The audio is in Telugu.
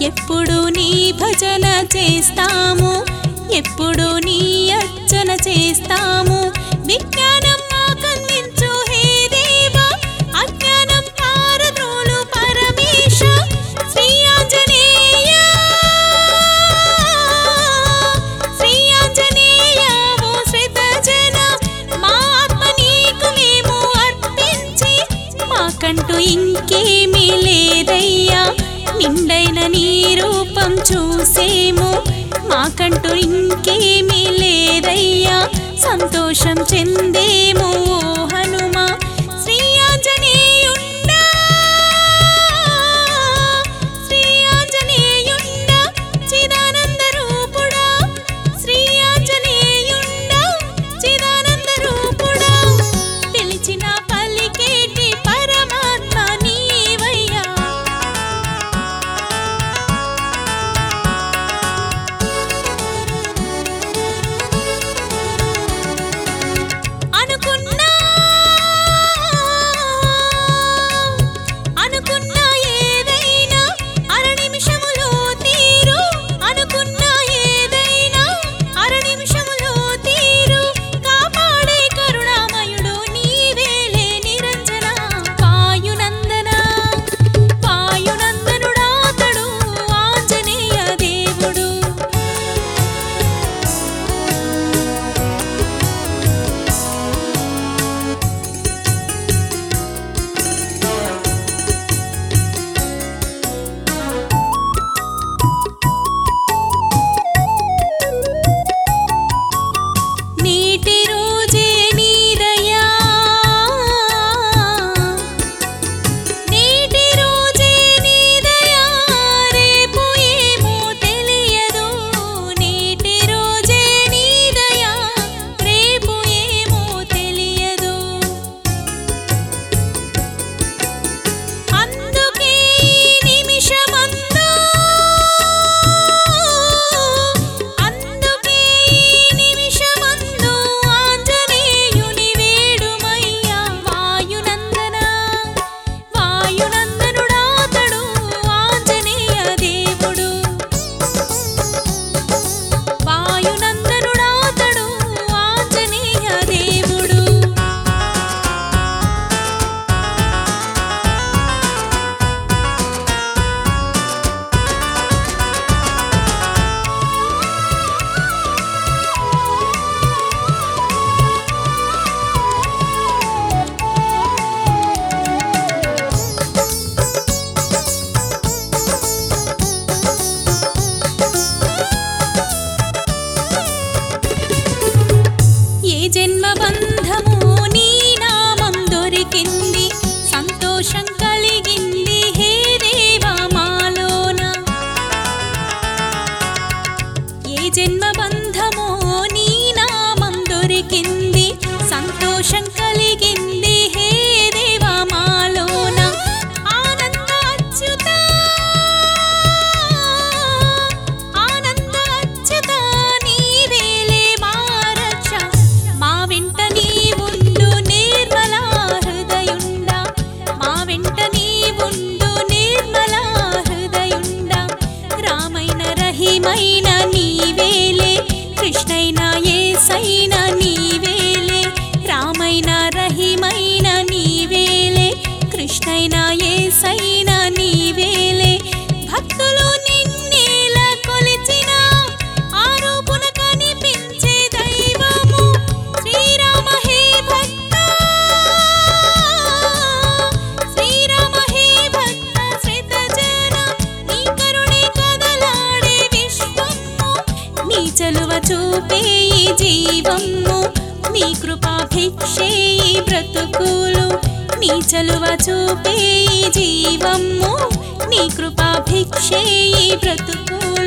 ఎప్పుడు నీ భజన చేస్తాము, ఎప్పుడు నీ అర్చన చేస్తాము. విజ్ఞానం మాకందించు హే దేవా, అజ్ఞానం పారద్రోలు పరమేశ. శ్రీ ఆంజనేయ శ్రీ ఆంజనేయ ఓ శ్రిత జన, మా ఆత్మ నీకు మేము అర్పించి, మాకంటూ ఇంకేమీ లేదయ్యా, నిండైన నీ రూపం చూసేము. మాకంటూ ఇంకేమీ లేదయ్యా, సంతోషం చెందేము ఓ హనుమా. శ్రీ ఆంజనేయుండా శ్రీ ఆంజనేయుండా చిదానంద రూపుడా, శ్రీ ఆంజనేయుండా చిదానంద రూపుడా. పిలిచిన పలికేటి పరమాత్మ నీవయ్యా. అనుకున్నా ఏదైనా అర నిమిషములో తీరు, అనుకున్నా ఏదైనా అర నిమిషములో తీరు. కాపాడే కరుణామయుడు నీవేలే నిరంజన. వాయునందన వాయునందనుడాతడు ఆంజనేయ దేవుడు. నేటి రోజే నీదయా, నేటి రోజే నీదయా, రేపు ఏమో తెలియదు. నేటి రోజే నీదయా, రేపు ఏమో తెలియదు. అందుకే ఈ నిమిషమందు, అందుకే ఈ నిమిషమందు ఆంజనేయుని వేడుమయ్యా. వాయునందన వాయునందనుడాతడు ఆంజనేయ దేవుడు. వాయునందనుడాతడు ఆంజనేయ దేవుడు. ఏ జన్మ బంధము నీ నామం దొరికింది, సంతోషం కలిగింది హే దేవా మాలోన. ఏ జన్మ బంధము నీ నామం దొరికింది, సంతోషం కలిగింది హే దేవా మాలోన. ఆనంద అచ్యుత ఆనంద అచ్యుత నీవేలే మా రక్ష. మా వెంట నీవుండు నిర్మల హృదయుండా, మా వెంట నీవుండు నిర్మల హృదయుండా. రామైన రహిమైన నీవేలే, కృష్ణైన యేసైన నీవేలే. రామైన రహిమైన నీవేలే, కృష్ణైన యేసైన నీవేలే. భక్తులు నిన్నేల కొలిచిన ఆరూపున కనిపించే దైవము. శ్రీరామ హే భక్త శ్రీరామ హే భక్త శ్రిత జన, నీ కరుణే కదలాడే విశ్వము. నీ చలువ చూపే ఈ జీవము, నీ కృపా భిక్షే ఈ బ్రతుకులు. నీ చలువ చూపే ఈ జీవము, నీ కృపా భిక్షే ఈ బ్రతుకులు.